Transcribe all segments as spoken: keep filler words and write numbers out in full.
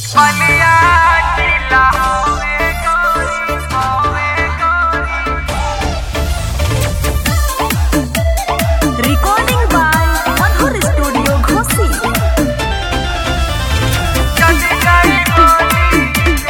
बलिया जिला होवे गोरी होवे गोरी। रिकॉर्डिंग बाय मनोहर स्टूडियो घोसी। चली गई बोली,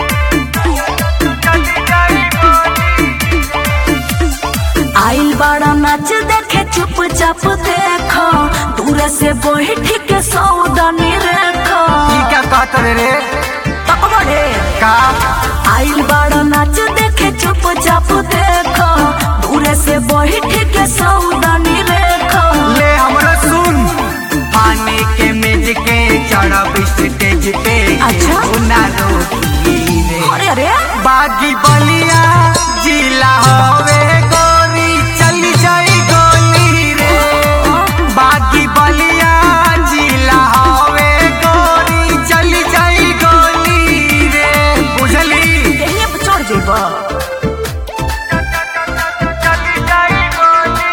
चली गई बोली। आइल बड़ा नाच देखे चुपचाप देखो, दूर से बैठ के सौदानी रेखो। ई क्या कहत रे रे तक बढ़े का आइल बड़ा नाच देखे चुपचाप देखो, दूर से बैठ के सौदानी रेखो। ले हमरो सुन, पानी के मेज के चढ़ब स्टेज पे। अच्छा? ना रोकी रे अरे अरे बागी बलिया जिला होवे गोरी, चली जाई गोली रे। बागी बलिया जिला होवे गोरी, चली जाई गोली रे। बुझली देहिए पे चढ़ जेबो। चली जाई गोली,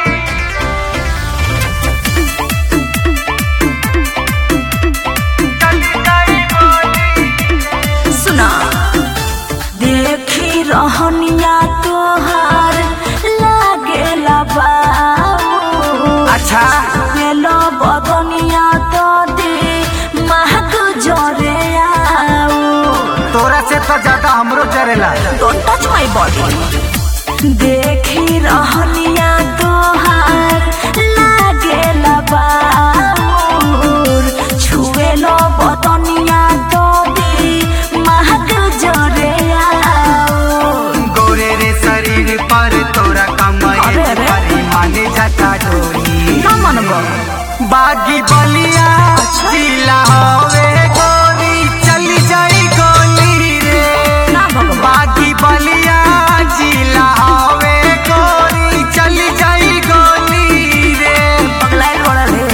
चली जाई गोली। सुना देखी रहनिया तोहार लागेला बाबू। अच्छा हेलो बदनिया तो दे महक जरे आओ। तोरा से तो ज्यादा हमरो चरेला। Don't touch my body। देखी रहनिया तोहार लागेला बाबूर, छुएलो बदनिया तो दे महक जरे आओ। गोरे रे शरीर पर तोरा कमर अरे, अरे। माने जाता डोरी। ना मनबो बागी बलिया जिला होवे गोरी, चली जाई गोली रे। ना भगवान बागी बलिया जिला होवे गोरी, चली जाई गोली रे। पगलाइल बड़ा रे।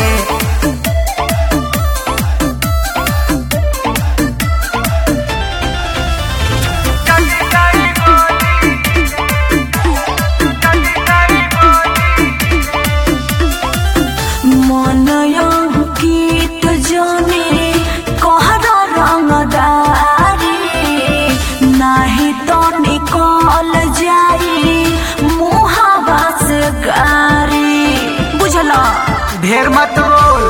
चली जाई गोली, चली जाई गोली। मनयो गीत जाने कहरा रंगदारी, नाही तो निकल जाई मुहावा से गारी। बुझला ढेर मत बोल,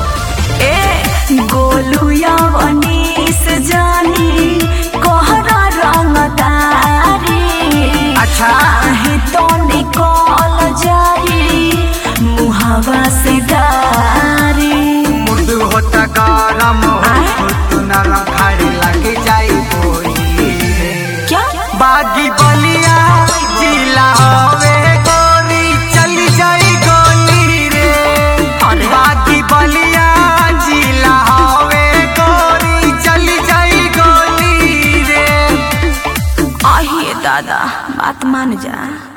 ए गोलू यवनीस जानी कहरा रंगदारी। अच्छा नाही तो निकल जाई मुहावा से गारी। मुर्दू होता गरम हो तू नरम खाड़ी लग जाई बोली। क्या बागी बलिया जिला होवे गोरी, चली जाई गोली रे। अरे। बागी बलिया जिला होवे गोरी, चली जाई गोली रे। आइए दादा बात मान जा।